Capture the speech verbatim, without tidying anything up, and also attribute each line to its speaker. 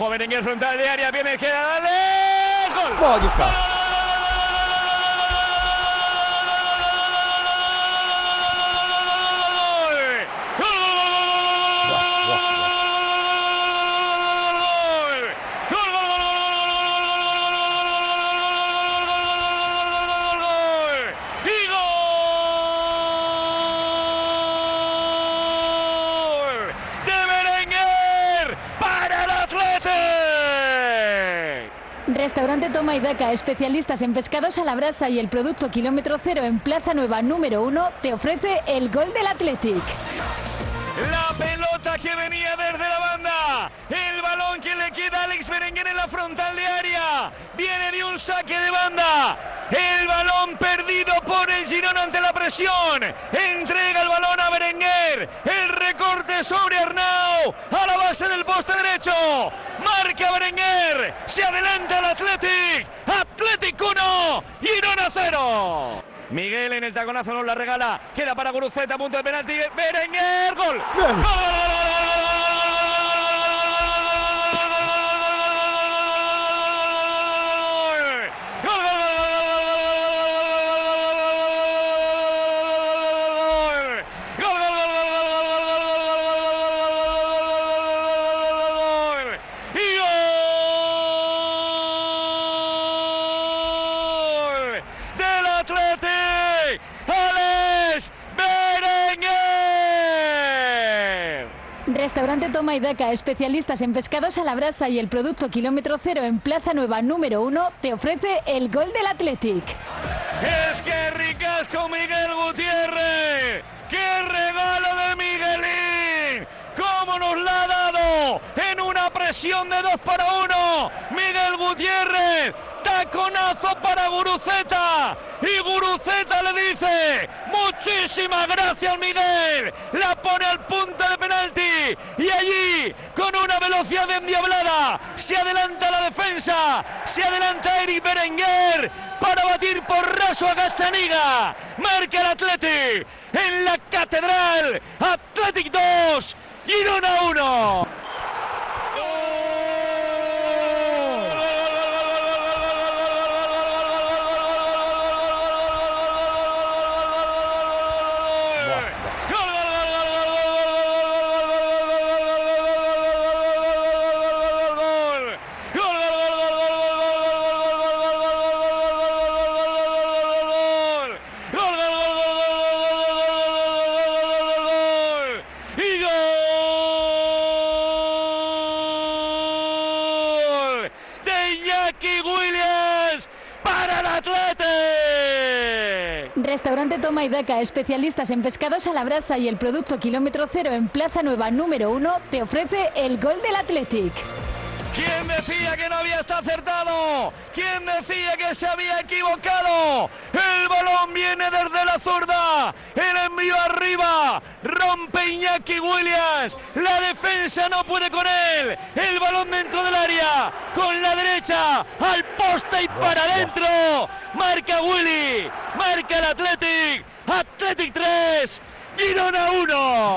Speaker 1: Berenguer frontal de área, viene que dale gol.
Speaker 2: Oh, ahí está.
Speaker 3: Restaurante Toma y Daca, especialistas en pescados a la brasa y el producto kilómetro cero en Plaza Nueva número uno, te ofrece el gol del Athletic.
Speaker 1: La pelota que venía desde la banda, el balón que le queda a Alex Berenguer en la frontal de área, viene de un saque de banda, el balón perdido por el Girona ante la presión, entrega el balón a Berenguer, el recorte sobre Arnau, a la base del poste derecho, marca Berenguer, se adelanta el Athletic, Athletic uno, Girona cero. Miguel en el taconazo nos la regala, queda para Guruceta, punto de penalti, Berenguer, gol. ¡Gol, gol, gol, gol, gol, gol, gol!
Speaker 3: Restaurante Toma y Daca, especialistas en pescados a la brasa y el producto kilómetro cero en Plaza Nueva número uno, te ofrece el gol del Athletic.
Speaker 1: Es que ricasco Miguel Gutiérrez, qué regalo de Miguelín, cómo nos la ha dado en una presión de dos para uno, Miguel Gutiérrez, taconazo para Guruceta y Guruceta le dice muchísimas gracias Miguel, la pone al punto de penalti y allí con una velocidad endiablada se adelanta la defensa, se adelanta Eric Berenguer para batir por raso a Gazzaniga, marca el Athletic en la Catedral, Athletic dos, Girona uno.
Speaker 3: Restaurante Toma y Daca, especialistas en pescados a la brasa y el producto kilómetro cero en Plaza Nueva número uno, te ofrece el gol del Athletic.
Speaker 1: ¿Quién decía que no había estado acertado? ¿Quién decía que se había equivocado? El balón viene desde la zurda, el envío arriba, rompe Iñaki Williams, la defensa no puede con él, el balón dentro del área, con la derecha, al poste y para adentro, marca Willy, marca el Athletic, Athletic tres, Girona uno.